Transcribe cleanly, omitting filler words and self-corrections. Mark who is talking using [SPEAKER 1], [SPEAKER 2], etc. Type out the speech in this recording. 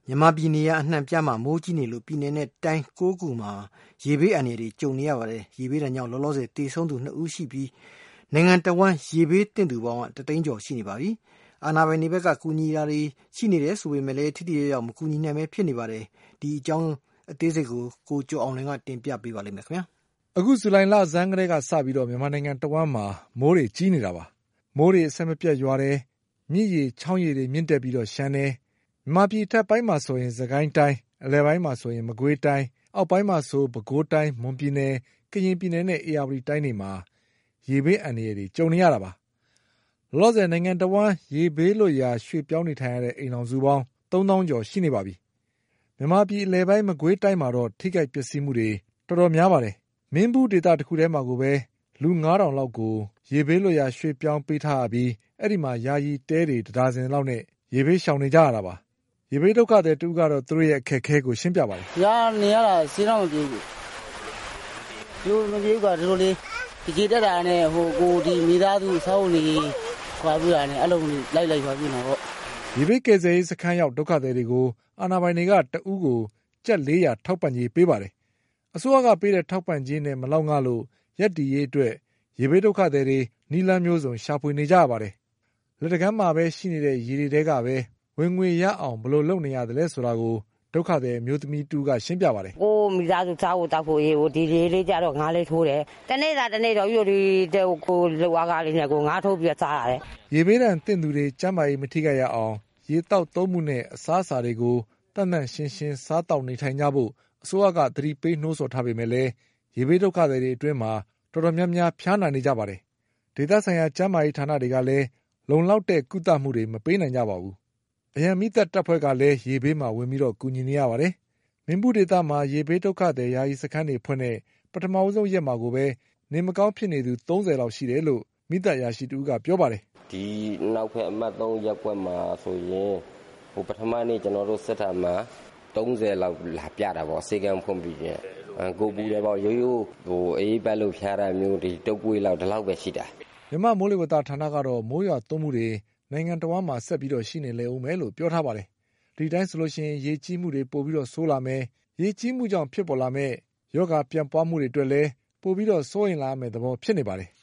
[SPEAKER 1] မြန်မာပြည်နေရာအနှံ့ပြားမှာမိုးကြီးနေလို့ပြည်နယ်နဲ့တိုင်း9ခုမှာရေဘေးအန္တရာယ်တွေကြုံနေရပါတယ်။ရေဘေးဒဏ်ကြောင့်လောလောဆယ်သေဆုံးသူ2ဦးရှိပြီးနိုင်ငံတော်ဝန်ရေဘေးတင့်သူပေါင်းတသိန်းကျော်ရှိနေပါပြီ။အာဏာပိုင်တွေဘက်ကကူညီတာတွေရှိနေတယ်ဆိုပေမဲ့လည်းထိထိရောက်ရောက်မကူညီနိုင်ပဲဖြစ်နေပါတယ်။ဒီအကြောင်းအသေးစိတ်ကိုကျော်အောင်လွင်ကတင်ပြပေးပါလိမ့်မယ်ခင်ဗျာ
[SPEAKER 2] ။အခုဇူလိုင်လဆန်းကတည်းကစပြီးမြန်မာနိုင်ငံတဝန်းမှာမိုးတွေကြီးနေတာပါ။မိုးတွေအဆက်မပြတ်ရွာတယ်။မြစ်ရေချောင်းရေတွေမြင့်တက်ပြီးရှမ်းတယ်။မြန်မာပြည်အထက်ပိုင်းမှာဆိုရင်စကိုင်းတိုင်းအလယ်ပိုင်းမှာဆိုရင်မကွေးတိုင်းအောက်ပိုင်းမှာဆိုပဲခူးတိုင်းမွန်ပြည်နယ်ကရင်ပြည်နယ်နဲ့ဧရာဝတီတိုင်းတွေမှာရေဘေးအန္တရာယ်တွေကြုံနေရတာပါ။လောလောဆယ်နိုင်ငံတဝန်းရေဘေးလွတ်ရာရွှေ့ပြောင်းနေထိုင်ရတဲ့အိမ်ထောင်စုပေါင်း3000ကျော်ရှိနေပါပြီ။မြန်မာပြည်အလယ်ပိုင်းမကွေးတိုင်းမှာတော့ထိခိုက်ပျက်စီးမှုတွေတော်တော်များပါတယ်။မင်းဘူးဒေသတစ်ခုထဲမှာကိုပဲလူ9000လောက်ကိုရေဘေးလွတ်ရာရွှေ့ပြောင်းပေးထားရပြီးအဲ့ဒီမှာယာယီတဲတွေတဒါဇင်လောက်နဲ့ရေဘေးရှောင်နေကြရတာပါ။ရေဘေးဒုက္ခသည်တူကတော့သူတို့ရဲ့အခက်အခဲကိုရှင်းပြပါတယ်
[SPEAKER 3] ။နေရတာစီးတော့မပြေဘူး။ဒီမပြေဘူးကဒီလိုလေးဒီတက်တာနဲ့ကိုဒီမိသားစုဆောက်နေခွာပြတာနဲ့အဲ့လိုလိုက်ခွာပြနေတာပေါ့
[SPEAKER 2] ။ရေဘေးကယ်ဆယ်ရေးစခန်းရောက်ဒုက္ခသည်တွေကိုအာဏာပိုင်တွေကတဦးကိုကျပ်400ထောက်ပံ့ကြေးပေးပါတယ်။အစိုးရကပေးတဲ့ထောက်ပံ့ကြေးနဲ့မလောက်ငှလို့ရက်တည်ရေးအတွက်ရေဘေးဒုက္ခသည်တွေနီလန်းမျိုးစုံရှာဖွေနေကြရပါတယ်။လက်တကမ်းမှာပဲရှိနေတဲ့ရေတွေတဲကပဲဝင်ငွေရအောင်ဘယ်လိုလုပ်နေရတယ်လဲဆိုတာကိုဒုက္ခသည်မျိုးသမီးတူကရှင်းပြပါတယ်
[SPEAKER 4] ။ကိုမိသားစုစားဖို့တောက်ဖို့ရေကိုဒီလေးကြတော့ငါးလေးထိုးတယ်။တနေ့တော့ယူဒီကိုလောက်ကားလေးနဲ့ကိုငါးထိုးပြီးစားရတယ်
[SPEAKER 2] ။ရေဘေးဒဏ်သင့်သူတွေကျန်းမာရေးမထိခိုက်ရအောင်ရေတောက်သုံးမှုနဲ့အစားအစာတွေကိုတန်တန်ရှင်းရှင်းစားတောက်နေထိုင်ကြဖို့အစိုးရကသတိပေးနှိုးဆော်ထားပေမဲ့လည်းရေဘေးဒုက္ခသည်တွေအတွင်းမှာတော်တော်များများဖျားနာနေကြပါတယ်။ဒေသဆိုင်ရာကျန်းမာရေးဌာနတွေကလည်းလုံလောက်တဲ့ကုသမှုတွေမပေးနိုင်ကြပါဘူး။အရန်မိသက်တပ်ဖွဲ့ကလည်းရေဘေးမှာဝင်ပြီးကူညီနေရပါတယ်။မင်းဘူးဒေသမှာရေဘေးဒုက္ခသည်ယာယီစခန်းတွေဖွင့်တဲ့ပထမဆုံးရက်မှာကိုပဲနေမကောင်းဖြစ်နေသူ30လောက်ရှိတယ်လို့မိသက်ရာရှိတူကပြောပါတယ်
[SPEAKER 5] ။ဒီနောက်ဖက်အမှတ်3ရက်ကွက်မှာဆိုရင်ပထမနေ့ကျွန်တော်တို့စစ်တာမှာ30လောက်လာပြတာပေါ့စေကံဖွင့်ပြီးရင်ကိုပူတယ်ပေါ့ရိုးရိုးအေးပတ်လို့ဖျားတာမျိုးဒီတုပ်ပွေးလောက်ဒီလောက်ပဲရှိတာ
[SPEAKER 2] မြန်မာမိုးလေဝသဌာနကတော့မိုးရွာသွန်းမှုတွေနိုင်ငံတော်ဝန်မှာဆက်ပြီးရှိနေလေဦးမယ်လို့ပြောထားပါတယ်ဒီတိုင်းဆိုလို့ရှိရင်ရေကြီးမှုတွေပိုပြီးဆိုးလာမယ်ရေကြီးမှုကြောင့်ဖြစ်ပေါ်လာမဲ့ယောဂပြန့်ပွားမှုတွေအတွက်လည်းပိုပြီးစိုးရင်လာမယ်သဘောဖြစ်နေပါတယ်